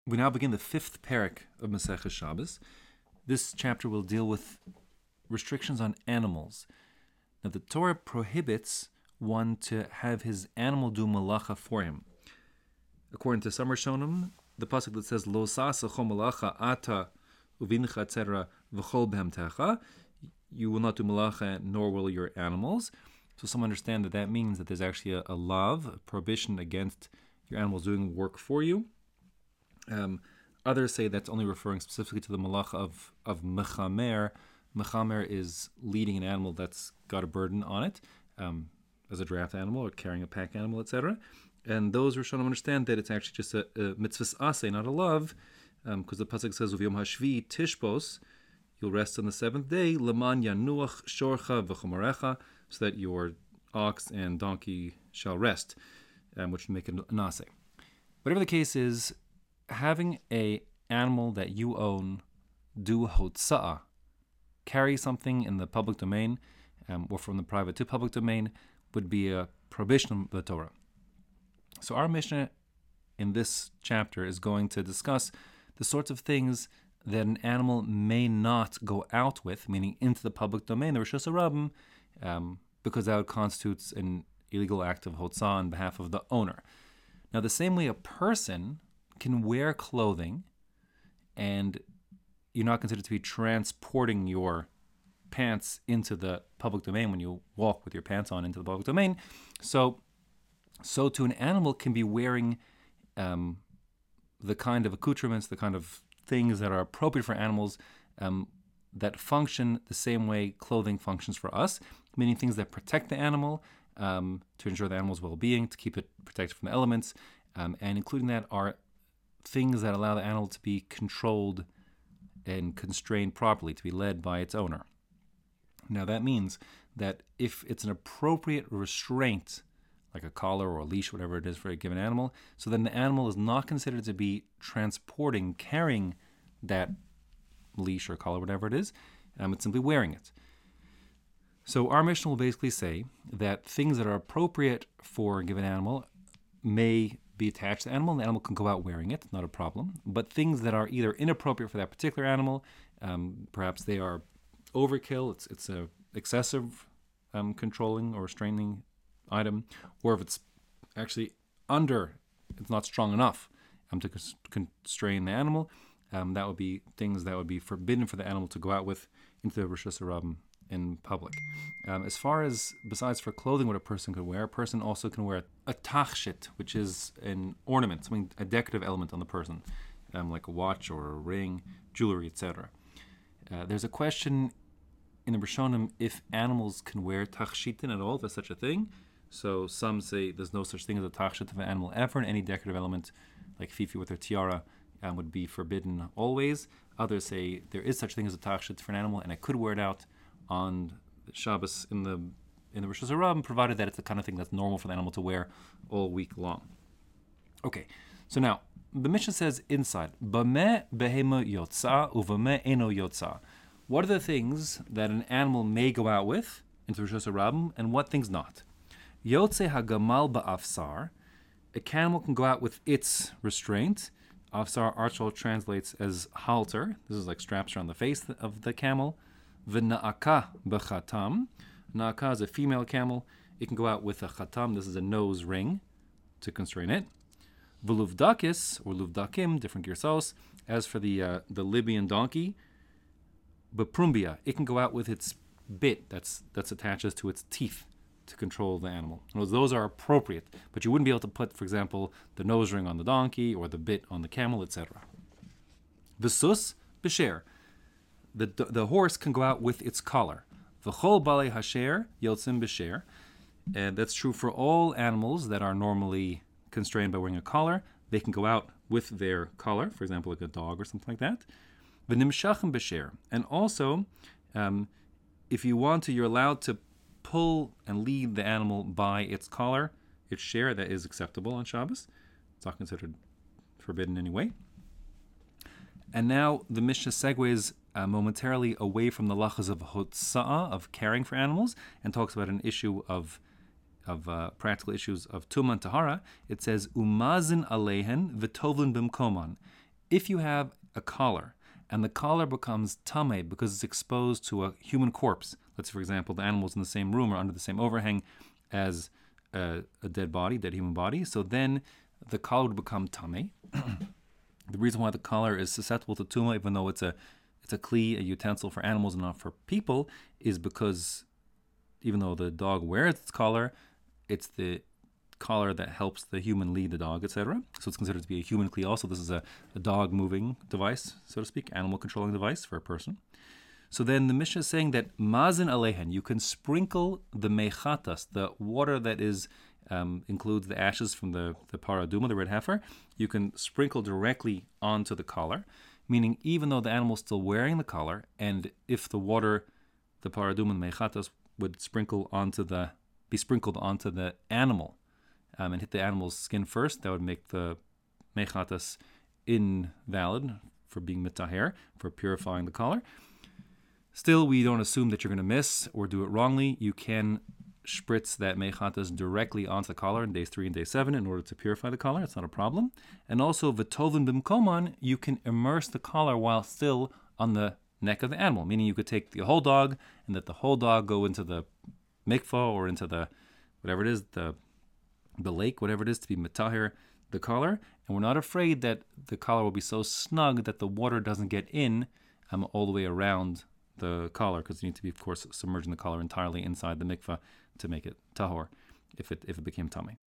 We now begin the fifth parak of Maseches Shabbos. This chapter will deal with restrictions on animals. Now, the Torah prohibits one to have his animal do malacha for him. According to some Rishonim, the pasuk that says "Lo sasa cho malacha ata uvincha etc. v'chol behemtecha," you will not do malacha, nor will your animals. So some understand that means that there's actually a lav, a prohibition against your animals doing work for you. Others say that's only referring specifically to the malacha of mechamer. Mechamer is leading an animal that's got a burden on it, as a draft animal or carrying a pack animal, etc. And those Rishonim understand that it's actually just a mitzvahs aseh, not a love, because the pasuk says, "Uv'yom hashvi tishbos," you'll rest on the seventh day, "Leman yanuach shorcha v'chomarecha," so that your ox and donkey shall rest, which would make it an aseh. Whatever the case is, having a animal that you own do hotza'ah, carry something in the public domain, or from the private to public domain, would be a prohibition of the Torah. So our Mishnah in this chapter is going to discuss the sorts of things that an animal may not go out with, meaning into the public domain, the Rishus HaRabim, because that constitutes an illegal act of hotzah on behalf of the owner. Now, the same way a person can wear clothing and you're not considered to be transporting your pants into the public domain when you walk with your pants on into the public domain, so to an animal can be wearing the kind of accoutrements, the kind of things that are appropriate for animals that function the same way clothing functions for us, meaning things that protect the animal to ensure the animal's well-being, to keep it protected from the elements, and including that are things that allow the animal to be controlled and constrained properly, to be led by its owner. Now that means that if it's an appropriate restraint, like a collar or a leash, whatever it is for a given animal, so then the animal is not considered to be transporting, carrying that leash or collar, whatever it is, it's simply wearing it. So our Mishnah will basically say that things that are appropriate for a given animal may be attached to the animal, and the animal can go out wearing it, not a problem. But things that are either inappropriate for that particular animal, perhaps they are overkill, it's a excessive controlling or restraining item, or if it's actually it's not strong enough to constrain the animal, that would be things that would be forbidden for the animal to go out with into the Rishus HaRabim in public. As far as, besides for clothing, what a person could wear, a person also can wear a tachshit, which is an ornament, a decorative element on the person, like a watch or a ring, jewelry, etc. There's a question in the Rishonim if animals can wear tachshitin at all, if there's such a thing. So some say there's no such thing as a tachshit of an animal ever, and any decorative element, like Fifi with her tiara, would be forbidden always. Others say there is such thing as a tachshit for an animal, and I could wear it out on Shabbos in the Rishus HaRabim, provided that it's the kind of thing that's normal for the animal to wear all week long. Okay, so now the Mishnah says inside, Bameh behema yotza uvameh eno yotza. What are the things that an animal may go out with into Rishus HaRabim, and what things not? Yotze hagamal ba'afsar. A camel can go out with its restraint. Afsar Archel translates as halter. This is like straps around the face of the camel. V'na'aka b'chatam. Na'aka is a female camel. It can go out with a chatam. This is a nose ring to constrain it. V'luvdakis, or luvdakim, different girsos. As for the Libyan donkey, b'prumbia, it can go out with its bit that's attaches to its teeth to control the animal. Those are appropriate, but you wouldn't be able to put, for example, the nose ring on the donkey or the bit on the camel, etc. V'sus b'sher. The horse can go out with its collar. V'chol balei hasher yotzim b'sher. And that's true for all animals that are normally constrained by wearing a collar. They can go out with their collar, for example, like a dog or something like that. V'nimshachim b'sher. And also, if you want to, you're allowed to pull and lead the animal by its collar, its share, that is acceptable on Shabbos. It's not considered forbidden anyway. And now the Mishnah segues momentarily away from the lachas of hotza'ah, of caring for animals, and talks about an issue of practical issues of tumah and tahara. It says, umazin alehen v'tovlin bimkoman. if you have a collar and the collar becomes tameh because it's exposed to a human corpse, let's say, for example, the animal's in the same room or under the same overhang as a dead human body, so then the collar would become tameh. The reason why the collar is susceptible to tumah, even though it's a kli, a utensil for animals and not for people, is because even though the dog wears its collar, it's the collar that helps the human lead the dog, etc. So it's considered to be a human kli also. This is a dog moving device, so to speak, animal controlling device for a person. So then the Mishnah is saying that mazin alehen, you can sprinkle the mechatas, the water that is includes the ashes from the paraduma, the red heifer. You can sprinkle directly onto the collar, meaning even though the animal is still wearing the collar, and if the water, the paraduma and the mechatas would be sprinkled onto the animal and hit the animal's skin first, that would make the mechatas invalid for being mitaher, for purifying the collar. Still, we don't assume that you're going to miss or do it wrongly. You can spritz that mechatas directly onto the collar in days 3 and day 7 in order to purify the collar. It's not a problem. And also, v'tovin b'mkoman, you can immerse the collar while still on the neck of the animal, meaning you could take the whole dog and let the whole dog go into the mikvah or into the, whatever it is, the lake, whatever it is, to be mitaher the collar. And we're not afraid that the collar will be so snug that the water doesn't get in all the way around the collar, because you need to be, of course, submerging the collar entirely inside the mikvah to make it tahor if it became tameh.